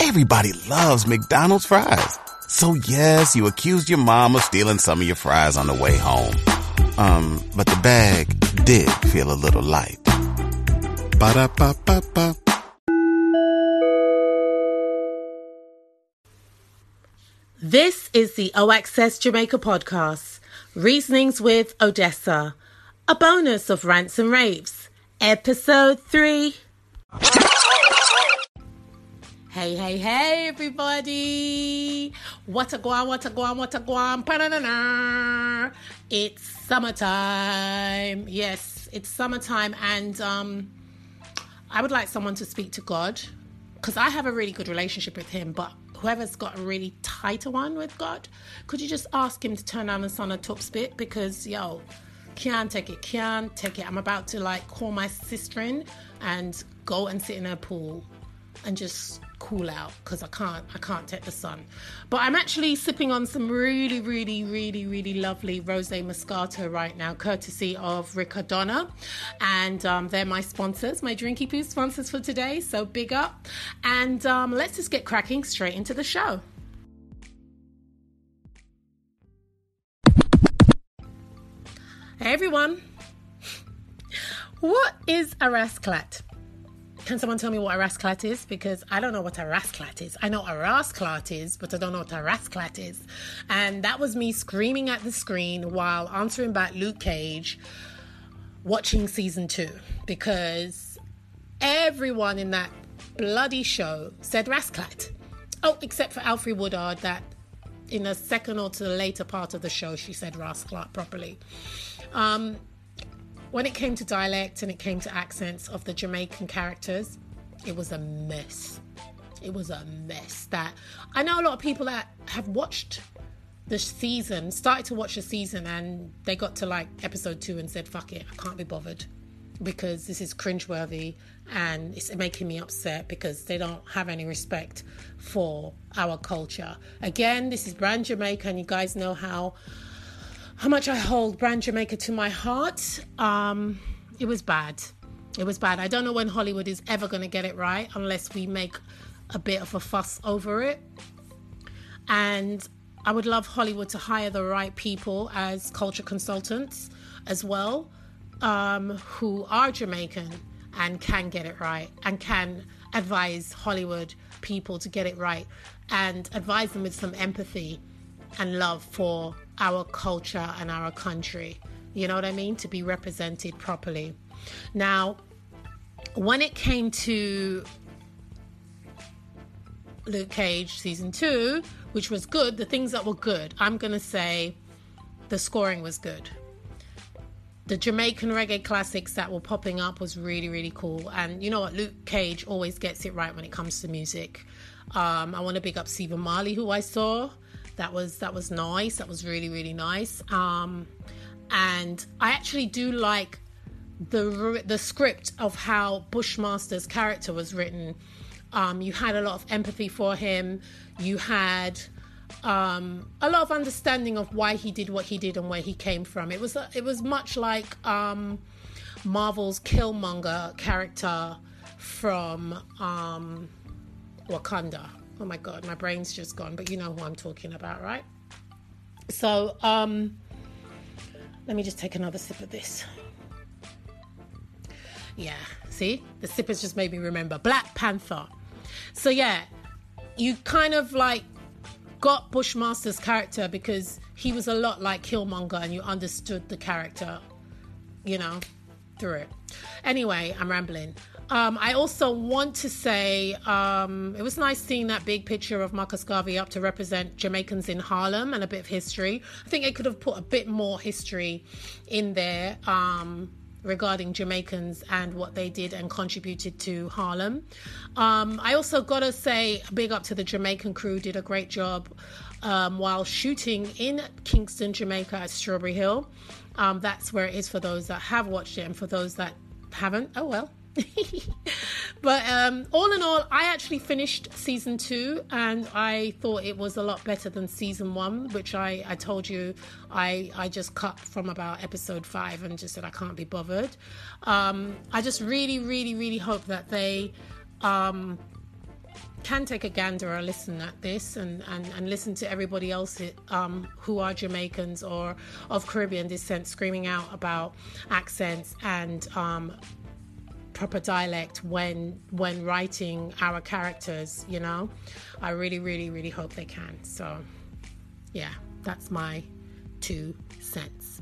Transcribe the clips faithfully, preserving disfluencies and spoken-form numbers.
Everybody loves McDonald's fries. So yes, you accused your mom of stealing some of your fries on the way home. Um, but the bag did feel a little light. Ba-da-ba-ba-ba. This is the O Access Jamaica podcast, Reasonings with Odessa, a bonus of Rants and Raves, episode three. Hey, hey, hey, everybody. What a guan, what a guan, what a guan. Pa-na-na-na. It's summertime. Yes, it's summertime. And um, I would like someone to speak to God, because I have a really good relationship with him. But whoever's got a really tighter one with God, could you just ask him to turn down the sun a top spit? Because, yo, can't take it, can't take it. I'm about to, like, call my sister in and go and sit in her pool and just cool out, because I can't I can't take the sun. But I'm actually sipping on some really really really really lovely Rosé Moscato right now, courtesy of Riccadonna, and um, they're my sponsors, my Drinky Poo sponsors for today, so big up. And um, let's just get cracking straight into the show. Hey everyone, what is a rasclat? Can someone tell me what a rasclat is? Because I don't know what a rasclat is. I know a rasclat is, but I don't know what a rasclat is. And that was me screaming at the screen while answering back Luke Cage, watching season two. Because everyone in that bloody show said rasclat. Oh, except for Alfre Woodard, that in the second or to the later part of the show, she said rasclat properly. Um... When it came to dialect and it came to accents of the Jamaican characters, it was a mess. It was a mess. That I know a lot of people that have watched the season, started to watch the season, and they got to like episode two and said, fuck it, I can't be bothered, because this is cringeworthy and it's making me upset because they don't have any respect for our culture. Again, this is Brand Jamaica, and you guys know how How much I hold Brand Jamaica to my heart. Um, it was bad. It was bad. I don't know when Hollywood is ever going to get it right unless we make a bit of a fuss over it. And I would love Hollywood to hire the right people as culture consultants as well, um, who are Jamaican and can get it right and can advise Hollywood people to get it right and advise them with some empathy and love for our culture and our country, you know what I mean, to be represented properly. Now, when it came to Luke Cage season two, which was good, the things that were good, I'm gonna say the scoring was good. The Jamaican reggae classics that were popping up was really really cool. And you know what, Luke Cage always gets it right when it comes to music. um, I want to big up Stephen Marley, who I saw. That was that was nice. That was really, really nice. Um, and I actually do like the the script of how Bushmaster's character was written. Um, you had a lot of empathy for him. You had um, a lot of understanding of why he did what he did and where he came from. It was it was much like um, Marvel's Killmonger character from um, Wakanda. Oh my God, my brain's just gone, but you know who I'm talking about, right? So, um, let me just take another sip of this. Yeah, see? The sip has just made me remember. Black Panther. So yeah, you kind of like got Bushmaster's character because he was a lot like Killmonger and you understood the character, you know, through it. Anyway, I'm rambling. Um, I also want to say um, it was nice seeing that big picture of Marcus Garvey up to represent Jamaicans in Harlem and a bit of history. I think they could have put a bit more history in there um, regarding Jamaicans and what they did and contributed to Harlem. Um, I also got to say big up to the Jamaican crew, did a great job um, while shooting in Kingston, Jamaica at Strawberry Hill. Um, that's where it is for those that have watched it, and for those that haven't, oh well. But um, all in all, I actually finished season two and I thought it was a lot better than season one, which I, I told you I, I just cut from about episode five and just said I can't be bothered. Um, I just really, really, really hope that they um, can take a gander or listen at this and, and, and listen to everybody else um, who are Jamaicans or of Caribbean descent screaming out about accents and um, proper dialect when when writing our characters, you know. I really, really, really hope they can. So, yeah, that's my two cents.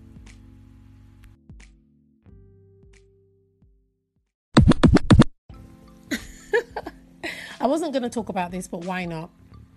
I wasn't going to talk about this, but why not?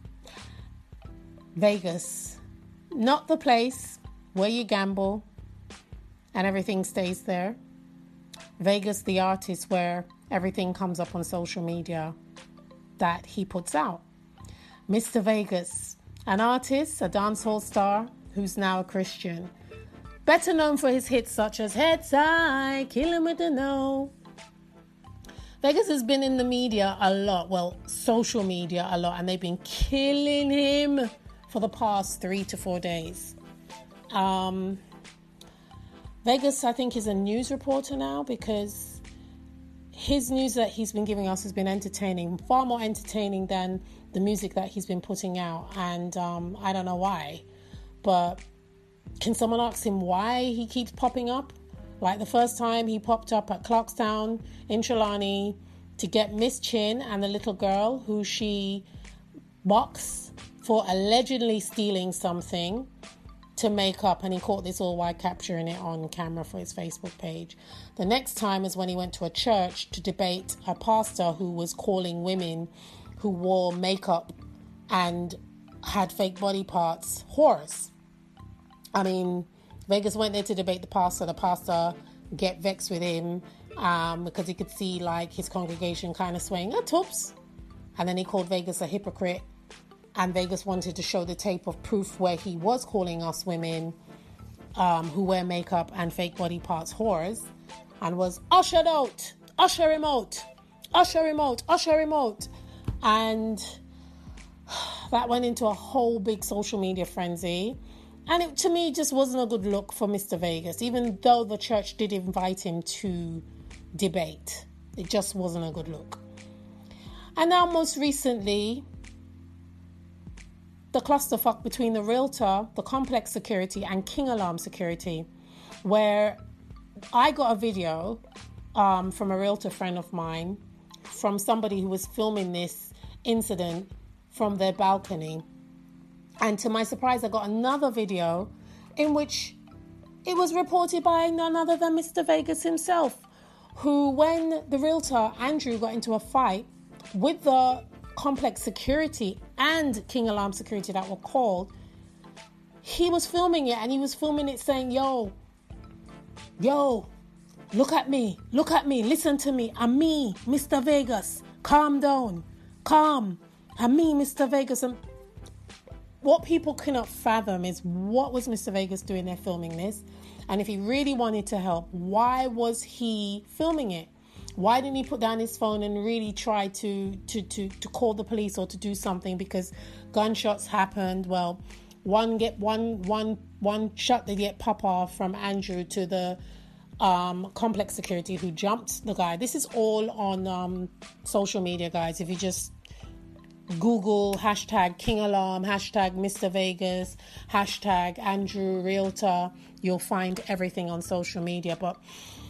Vegas, not the place where you gamble and everything stays there. Vegas, the artist, where everything comes up on social media that he puts out. Mister Vegas, an artist, a dancehall star who's now a Christian. Better known for his hits such as Heads High, Kill Him With The No. Vegas has been in the media a lot, well, social media a lot, and they've been killing him for the past three to four days. Um, Vegas, I think, is a news reporter now because his news that he's been giving us has been entertaining, far more entertaining than the music that he's been putting out. And um, I don't know why, but can someone ask him why he keeps popping up? Like the first time he popped up at Clarkstown in Trelawney to get Miss Chin and the little girl who she boxed for allegedly stealing something to make up, and he caught this all while capturing it on camera for his Facebook page. The next time is when he went to a church to debate a pastor who was calling women who wore makeup and had fake body parts whores. I mean, Vegas went there to debate the pastor. The pastor get vexed with him um, because he could see like his congregation kind of swaying, oh, toops. And then he called Vegas a hypocrite. And Vegas wanted to show the tape of proof where he was calling us women um, who wear makeup and fake body parts whores, and was ushered out, usher him out, usher him out, usher him out. And that went into a whole big social media frenzy. And it, to me, just wasn't a good look for Mister Vegas, even though the church did invite him to debate. It just wasn't a good look. And now, most recently, the clusterfuck between the Realtor, the Complex Security, and King Alarm Security, where I got a video um, from a Realtor friend of mine, from somebody who was filming this incident from their balcony. And to my surprise, I got another video in which it was reported by none other than Mister Vegas himself, who, when the Realtor, Andrew, got into a fight with the Complex Security and King Alarm Security that were called, he was filming it, and he was filming it saying, yo, yo, look at me, look at me, listen to me, I'm me, Mister Vegas, calm down, calm, I'm me, Mister Vegas. And what people cannot fathom is, what was Mister Vegas doing there filming this? And if he really wanted to help, why was he filming it? Why didn't he put down his phone and really try to, to, to, to call the police or to do something? Because gunshots happened. Well, one get one one one shot did get pop off from Andrew to the um, Complex Security who jumped the guy. This is all on um, social media, guys. If you just Google hashtag King Alarm, hashtag Mister Vegas, hashtag Andrew Realtor, you'll find everything on social media. But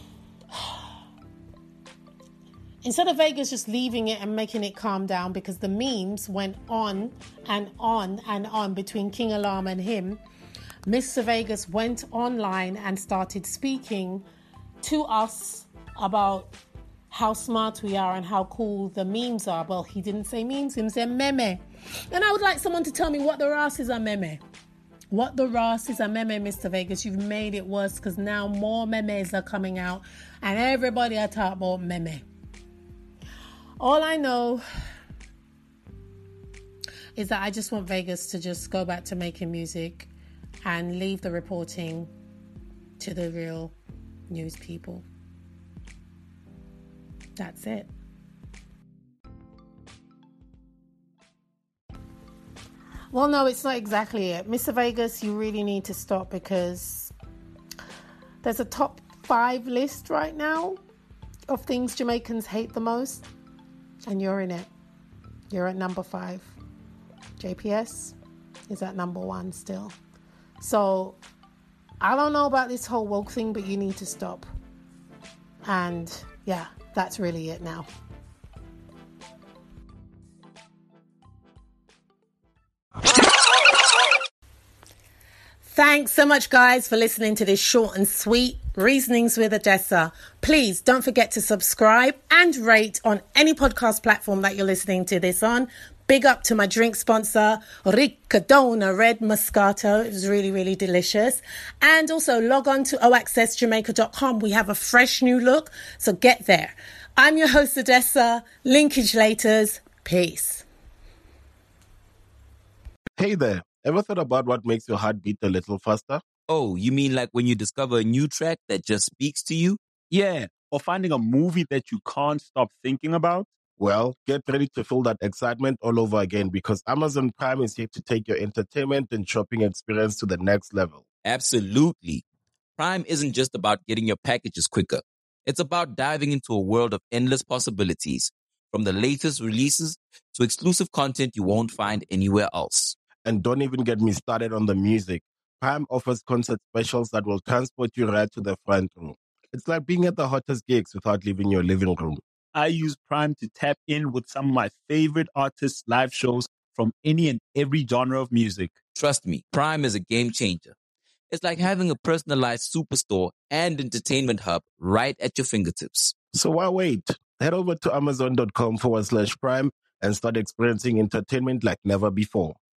instead of Vegas just leaving it and making it calm down, because the memes went on and on and on between King Alarm and him, Mister Vegas went online and started speaking to us about how smart we are and how cool the memes are. Well, he didn't say memes, he said meme. And I would like someone to tell me what the ras is a meme. What the ras is a meme, Mister Vegas. You've made it worse, because now more memes are coming out and everybody are talking about meme. All I know is that I just want Vegas to just go back to making music and leave the reporting to the real news people. That's it. Well, no, it's not exactly it. Mister Vegas, you really need to stop, because there's a top five list right now of things Jamaicans hate the most, and you're in it. You're at number five. J P S is at number one still. So I don't know about this whole woke thing, but you need to stop. And yeah, that's really it now. Thanks so much, guys, for listening to this short and sweet Reasonings with Odessa. Please don't forget to subscribe and rate on any podcast platform that you're listening to this on. Big up to my drink sponsor, Riccadona Red Moscato. It was really, really delicious. And also log on to o access jamaica dot com. We have a fresh new look, so get there. I'm your host, Odessa. Linkage laters. Peace. Hey there. Ever thought about what makes your heart beat a little faster? Oh, you mean like when you discover a new track that just speaks to you? Yeah, or finding a movie that you can't stop thinking about? Well, get ready to feel that excitement all over again because Amazon Prime is here to take your entertainment and shopping experience to the next level. Absolutely. Prime isn't just about getting your packages quicker. It's about diving into a world of endless possibilities, from the latest releases to exclusive content you won't find anywhere else. And don't even get me started on the music. Prime offers concert specials that will transport you right to the front row. It's like being at the hottest gigs without leaving your living room. I use Prime to tap in with some of my favorite artists' live shows from any and every genre of music. Trust me, Prime is a game changer. It's like having a personalized superstore and entertainment hub right at your fingertips. So why wait? Head over to amazon dot com forward slash prime and start experiencing entertainment like never before.